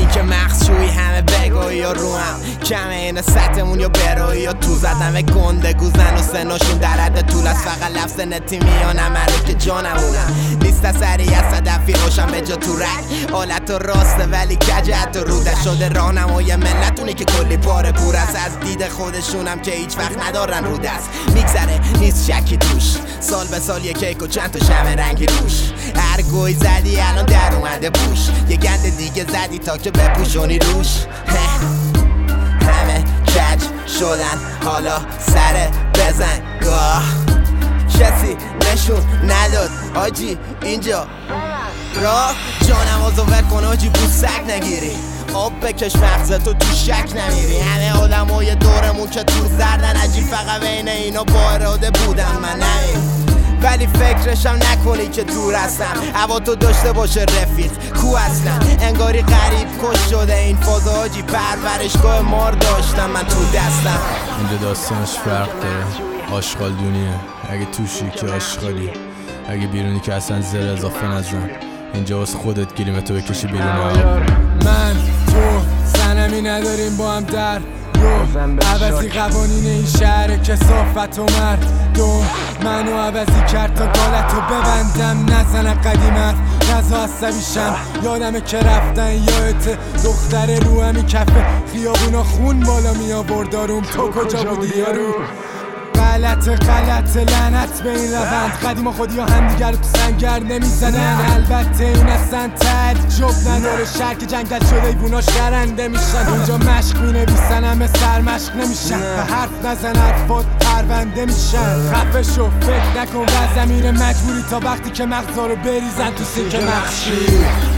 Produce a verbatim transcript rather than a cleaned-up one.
که مخشوی همه بگوی یا رو هم کمه این سطمون یا بروی یا تو زدن و گنده گوزن و سناشون در حد طول است. فقط لفظ نتی میانم هره که جانمونم نیست سری از صدفی روشن به جا تو رک حالت و راسته ولی کجه حتی روده شده رانم و یه ملتونی که کلی پاره پور است از دید خودشونم که هیچ وقت ندارن رو دست میگذره نیست شکی توش سال به سال یه کیک و چند تا شمع رنگی روش هر گوی زدی الان در اومده پوش یه گند دیگه زدی تا که بپوشونی روش همه کج شدن حالا سر بزن گاه کسی نشون نداد آجی اینجا راه جانمازو ور کن آجی بوسک نگیری آب بکش مغزتو تو شک نمیری همه آدمای دورمون که تور زردن عجیب فقط بین اینا با اراده بودن من نمیم ولی فکرشم نکنی که دور هستم هوا تو داشته باشه رفیق کو اصلا انگاری غریب کش شده این فازا آجی پرورشگاه مار داشتم من تو دستم اینجا داستانش فرق داره آشغال دونیه اگه توشی که آشغالی اگه بیرونی که اصلا زر اضافه نزن اینجا واسه خودت گلیمتو بکشی بیرون من تو سنمی نداریم با هم در رو عوضی قوانین این شهر کثافت و مردم منو عوضی کرد تا گالتو ببندم نزن قدیم حرف نزا عصبیشم یادمه که رفتن یادت دختر رو همی کفه خیابونا خون بالا می آورد داروم تو کجا بودی یارو غلط غلط لعنت به این روند قدیما خودی ها همدیگر تو سنگر نمیزنن البته این اصلا تعجب نداره شهر که جنگل شده ایوونا شرنده میشن اینجا مشق مینویسن همه سر مشق نمیشن و حرف نزن حرفات پرونده میشن خفه شو فکر نکن و زمین مجبوری تا وقتی که مغزا رو بریزن تو سینک مخشی